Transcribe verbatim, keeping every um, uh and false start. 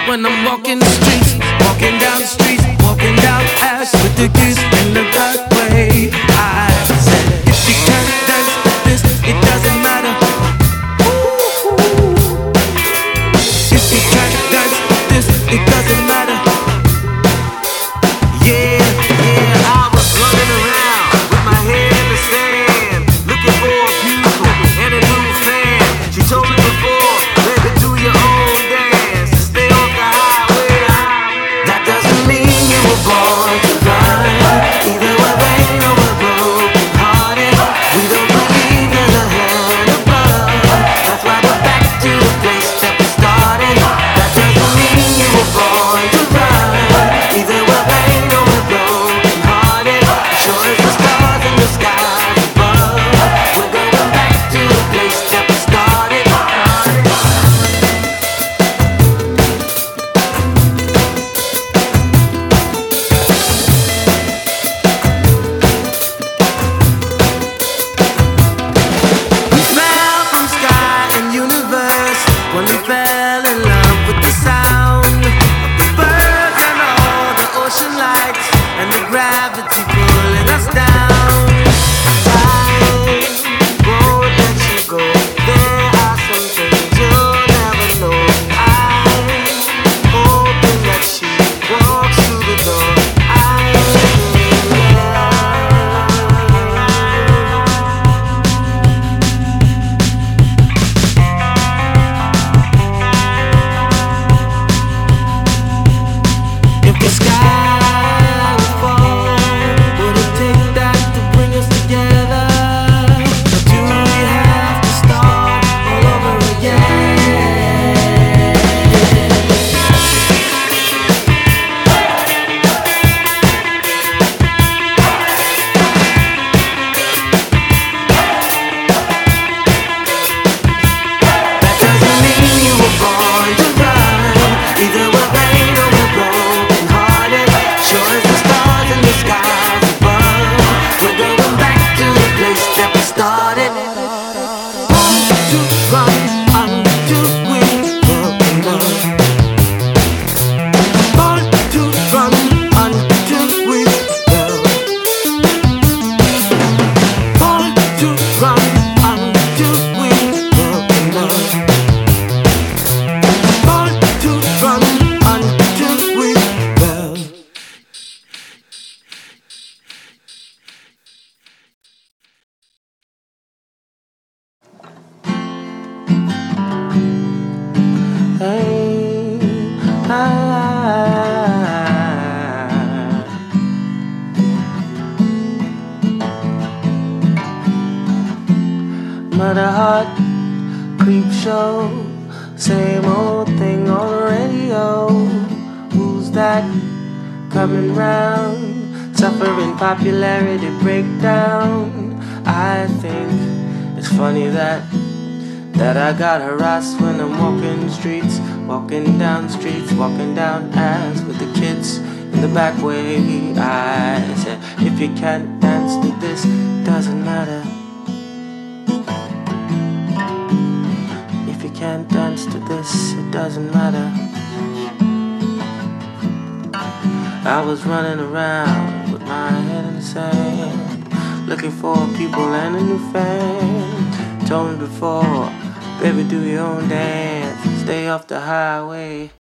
when I'm walking the streets, walking down the streets, walking down Ash with the kids in the dark way. I said, if you can't dance with this, it doesn't matter. If you can't dance with this, it doesn't matter. Yeah, yeah. I was running around with my head in the sand, looking for a pupil and a new fan. She told me before, baby, do your own dance, stay off the highway. That doesn't mean you were born to run, either with rain or with broken hearted. We don't believe there's a hand above. That's why we're back to the place that we started. That doesn't mean you were born to run, either with rain or with broken hearted. Sure as the stars in the skies above, we're going back to the place that we started. We fell from sky and universe when we fell in love with the sound of the birds and all the ocean lights and the gravity pulling us down. Time won't let you go. There are some things you'll never know. I'm hoping that she walks through the door. I'm in love. If the sky would fall, would it take that to bring us together? Or do we have to start all over again? That doesn't mean you were born to run, either with rain or with broken hearted. Sure as the stars in the skies above, we're going back to the place that we started. Born to run until we fell in love. Born to run until we fell. Born to run until we fell in love. Born to run until we fell. Hey, I, Murder Heart, Creep Show, same old thing on the radio. Who's that coming round? Suffering popularity breakdown. I think it's funny that That I got harassed when I'm walking the streets, walking down the streets, walking down ass with the kids in the back way. I said, if you can't dance to this, doesn't matter. If you can't dance to this, it doesn't matter. I was running around with my head in the sand, looking for a pupil and a new fan. Told me before, baby, do your own dance, stay off the highway.